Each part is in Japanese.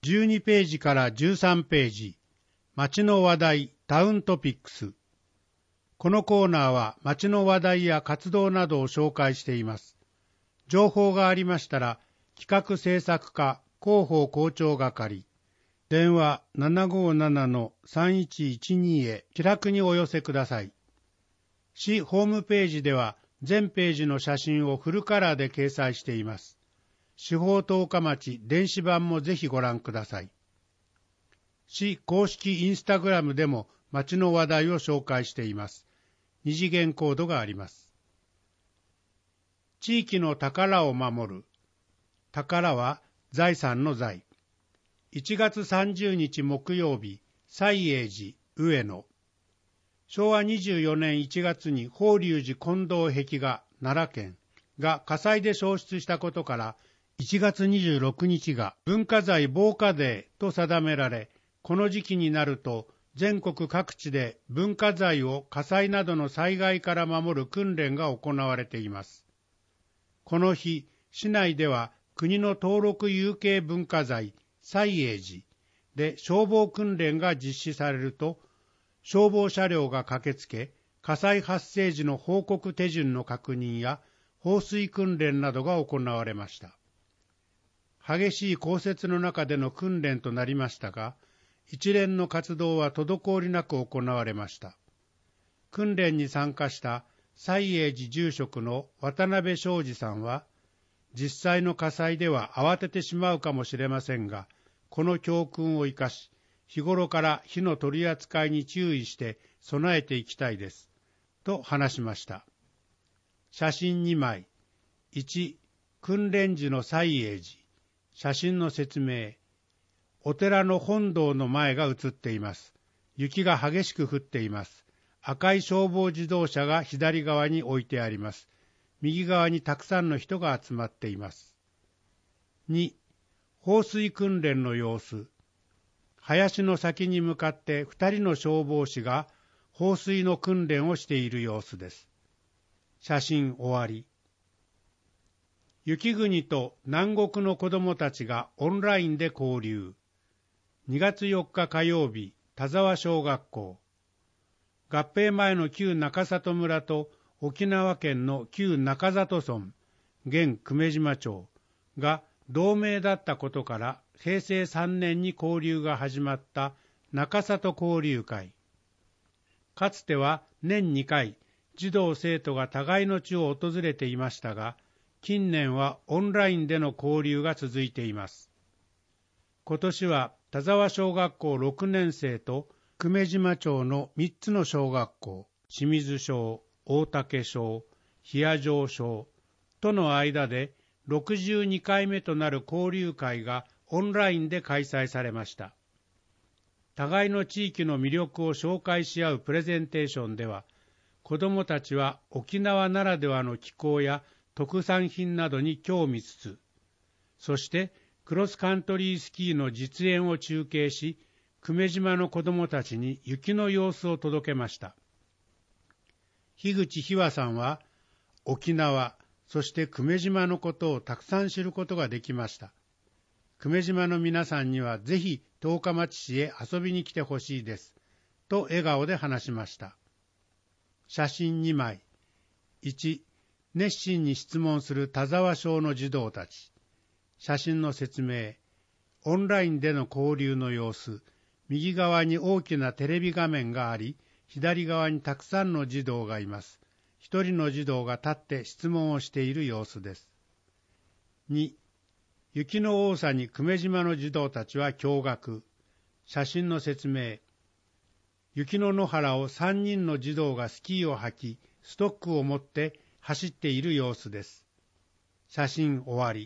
12ページから13ページ、街の話題タウントピックス。このコーナーは街の話題や活動などを紹介しています。情報がありましたら、企画制作課広報校長係、電話 757-3112 へ気楽にお寄せください。市ホームページでは全ページの写真をフルカラーで掲載しています。市法十日町電子版もぜひご覧ください。市公式インスタグラムでも町の話題を紹介しています。二次元コードがあります。地域の宝を守る。宝は財産の財。1月30日木曜日、西永寺上野。昭和24年1月に法隆寺金堂壁画奈良県が火災で焼失したことから、1月26日が文化財防火デーと定められ、この時期になると全国各地で文化財を火災などの災害から守る訓練が行われています。この日、市内では国の登録有形文化財西永寺で消防訓練が実施されると、消防車両が駆けつけ、火災発生時の報告手順の確認や放水訓練などが行われました。激しい降雪の中での訓練となりましたが、一連の活動は滞りなく行われました。訓練に参加した西永寺住職の渡辺昌司さんは、実際の火災では慌ててしまうかもしれませんが、この教訓を生かし、日頃から火の取り扱いに注意して備えていきたいです、と話しました。写真2枚。1、訓練時の西永寺。写真の説明。お寺の本堂の前が写っています。雪が激しく降っています。赤い消防自動車が左側に置いてあります。右側にたくさんの人が集まっています。2、放水訓練の様子。林の先に向かって2人の消防士が放水の訓練をしている様子です。写真終わり。雪国と南国の子どもたちがオンラインで交流。2月4日火曜日、田沢小学校。合併前の旧中里村と沖縄県の旧中里村、現久米島町が同名だったことから平成3年に交流が始まった中里交流会。かつては年2回、児童生徒が互いの地を訪れていましたが、近年はオンラインでの交流が続いています。今年は田沢小学校6年生と久米島町の3つの小学校、清水小、大竹小、冷や城小との間で62回目となる交流会がオンラインで開催されました。互いの地域の魅力を紹介し合うプレゼンテーションでは、子どもたちは沖縄ならではの気候や特産品などに興味つつ、そしてクロスカントリースキーの実演を中継し、久米島の子どもたちに雪の様子を届けました。樋口ひわさんは、沖縄、そして久米島のことをたくさん知ることができました。久米島の皆さんにはぜひ十日町市へ遊びに来てほしいです、と笑顔で話しました。写真2枚。1、熱心に質問する田沢小の児童たち。写真の説明。オンラインでの交流の様子。右側に大きなテレビ画面があり、左側にたくさんの児童がいます。一人の児童が立って質問をしている様子です。2、雪の多さに久米島の児童たちは驚愕。写真の説明。雪の野原を3人の児童がスキーを履き、ストックを持って走っている様子です。写真終わり。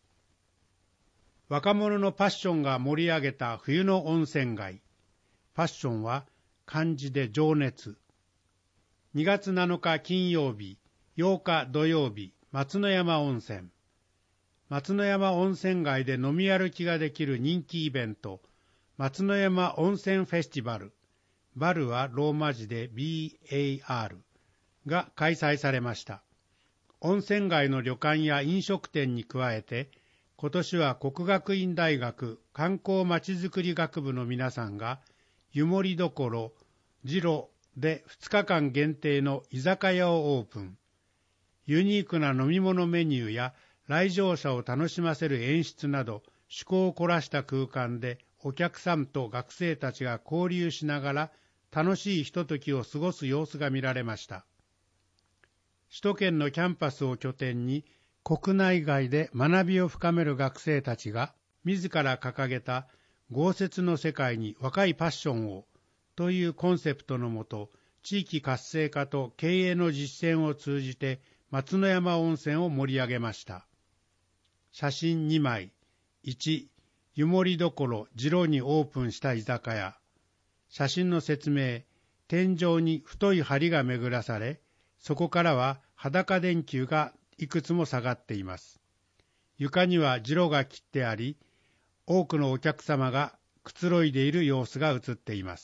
若者のパッションが盛り上げた冬の温泉街。パッションは漢字で情熱。2月7日金曜日、8日土曜日、松之山温泉。松之山温泉街で飲み歩きができる人気イベント、松之山温泉フェスティバル。バルはローマ字で BAR が開催されました。温泉街の旅館や飲食店に加えて、 今年は國學院大學観光まちづくり学部の皆さんが、湯守処次郎で2日間限定の居酒屋をオープン。ユニークな飲み物メニューや来場者を楽しませる演出など、趣向を凝らした空間でお客さんと学生たちが交流しながら楽しいひとときを過ごす様子が見られました。首都圏のキャンパスを拠点に国内外で学びを深める学生たちが自ら掲げた豪雪の世界に若いパッションをというコンセプトのもと、地域活性化と経営の実践を通じて松之山温泉を盛り上げました。写真2枚。1、湯守処次郎にオープンした居酒屋。写真の説明。天井に太い梁が巡らされ、そこからは裸電球がいくつも下がっています。床には次郎が切ってあり、多くのお客様がくつろいでいる様子が映っています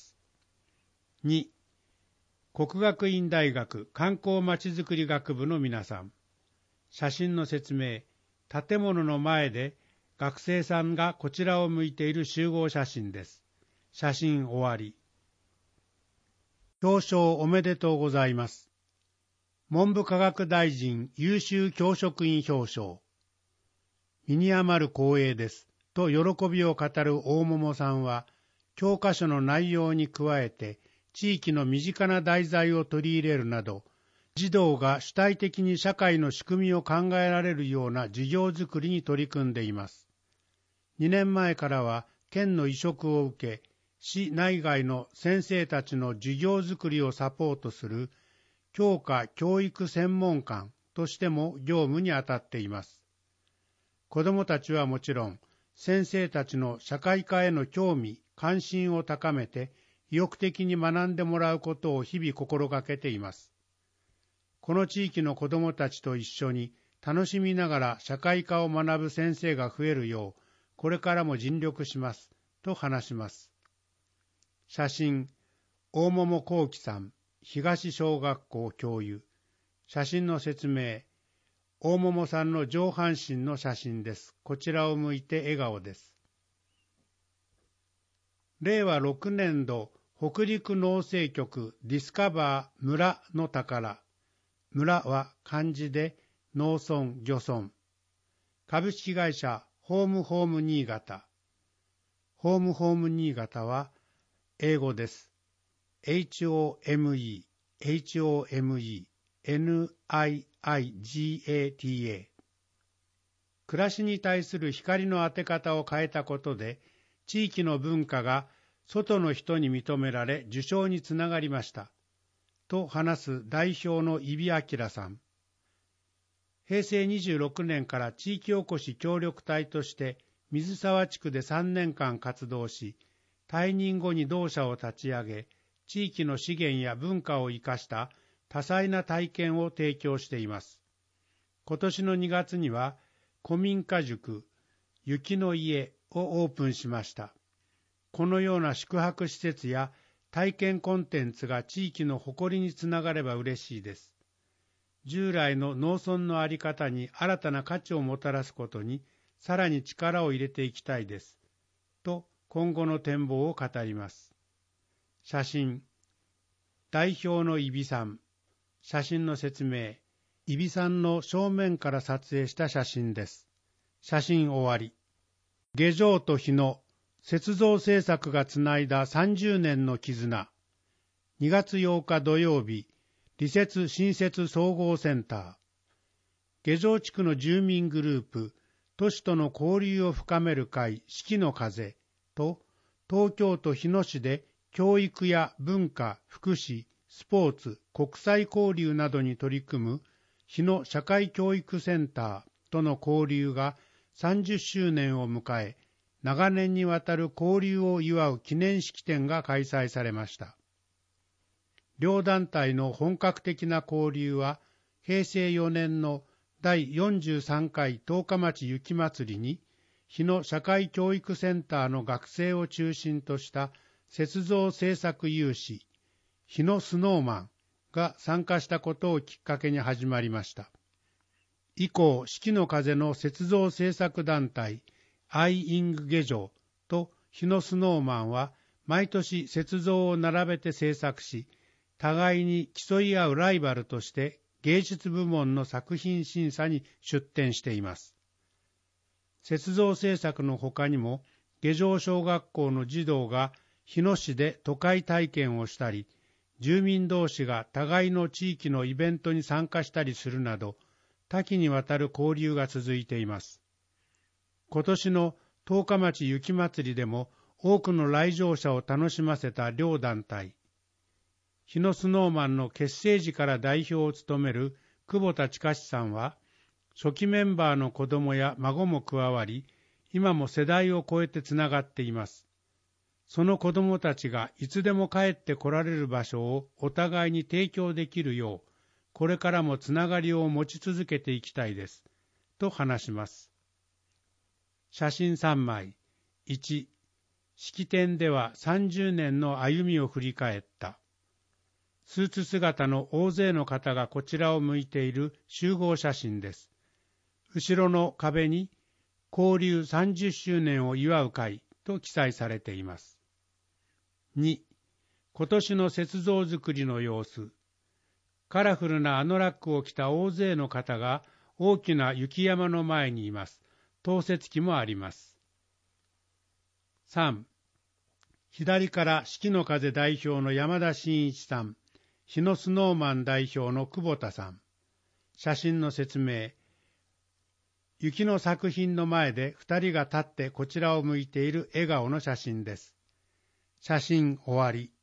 。2、國學院大学観光まちづくり学部の皆さん。写真の説明。建物の前で学生さんがこちらを向いている集合写真です。写真終わり。表彰おめでとうございます。文部科学大臣優秀教職員表彰。身に余る光栄です。と喜びを語る大桃さんは、教科書の内容に加えて、地域の身近な題材を取り入れるなど、児童が主体的に社会の仕組みを考えられるような授業づくりに取り組んでいます。2年前からは県の委嘱を受け、市内外の先生たちの授業づくりをサポートする教科教育専門官としても業務に当たっています。子どもたちはもちろん、先生たちの社会科への興味、関心を高めて、意欲的に学んでもらうことを日々心がけています。この地域の子どもたちと一緒に楽しみながら社会科を学ぶ先生が増えるよう、これからも尽力します、と話します。写真、大桃幸喜さん、東小学校教諭。写真の説明、大桃さんの上半身の写真です。こちらを向いて笑顔です。令和6年度北陸農政局ディスカバー村の宝。村は漢字で農村漁村。株式会社ホームホーム新潟。ホームホーム新潟は英語です。HOME NIIGATA。暮らしに対する光の当て方を変えたことで、地域の文化が外の人に認められ受賞につながりました。と話す代表の伊比明さん。平成26年から地域おこし協力隊として水沢地区で3年間活動し、退任後に同社を立ち上げ、地域の資源や文化を生かした多彩な体験を提供しています。今年の2月には、古民家塾、雪の家をオープンしました。このような宿泊施設や体験コンテンツが地域の誇りにつながれば嬉しいです。従来の農村の在り方に新たな価値をもたらすことに、さらに力を入れていきたいです。と、今後の展望を語ります。写真、代表の伊比さん。写真の説明、伊比さんの正面から撮影した写真です。写真終わり。下城と日野、雪像制作がつないだ30年の絆。2月8日土曜日、利雪新設総合センター。下城地区の住民グループ、都市との交流を深める会、四季の風と、東京都日野市で教育や文化、福祉、スポーツ、国際交流などに取り組む日野社会教育センターとの交流が30周年を迎え、長年にわたる交流を祝う記念式典が開催されました。両団体の本格的な交流は、平成4年の第43回十日町雪まつりに、日野社会教育センターの学生を中心とした雪像制作有志、日野スノーマンが参加したことをきっかけに始まりました。 以降、四季の風の雪像制作団体、アイイング下城と日野スノーマンは、毎年雪像を並べて制作し、互いに競い合うライバルとして芸術部門の作品審査に出展しています。雪像制作の他にも、下城小学校の児童が日野市で都会体験をしたり、住民同士が互いの地域のイベントに参加したりするなど、多岐にわたる交流が続いています。今年の十日町雪まつりでも多くの来場者を楽しませた両団体。日野スノーマンの結成時から代表を務める久保田親さんは、初期メンバーの子供や孫も加わり、今も世代を超えてつながっています。その子供たちがいつでも帰って来られる場所をお互いに提供できるよう、これからもつながりを持ち続けていきたいです、と話します。写真3枚。1、式典では30年の歩みを振り返った。スーツ姿の大勢の方がこちらを向いている集合写真です。後ろの壁に、交流30周年を祝う会と記載されています。2、今年の雪像作りの様子。カラフルなアノラックを着た大勢の方が大きな雪山の前にいます。投雪機もあります。3、左から四季の風代表の山田真一さん、日野スノーマン代表の久保田さん。写真の説明。雪の作品の前で2人が立ってこちらを向いている笑顔の写真です。写真終わり。